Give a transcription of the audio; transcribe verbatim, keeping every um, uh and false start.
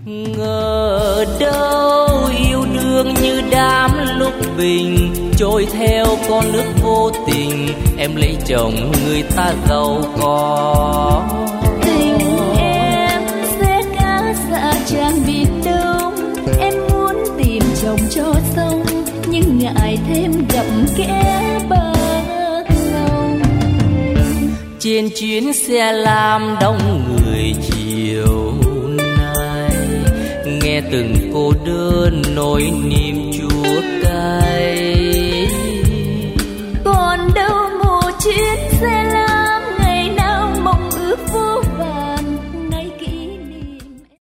Ngờ đâu yêu đương như đám lúc bình, trôi theo con nước vô tình, em lấy chồng người ta giàu có. Tình em sẽ cá dạ tràng biển đông, em muốn tìm chồng cho xong, nhưng ngại thêm gặp kẻ bạc lòng. Trên chuyến xe lam đông người chiều nay, nghe từng cô đơn nỗi niềm.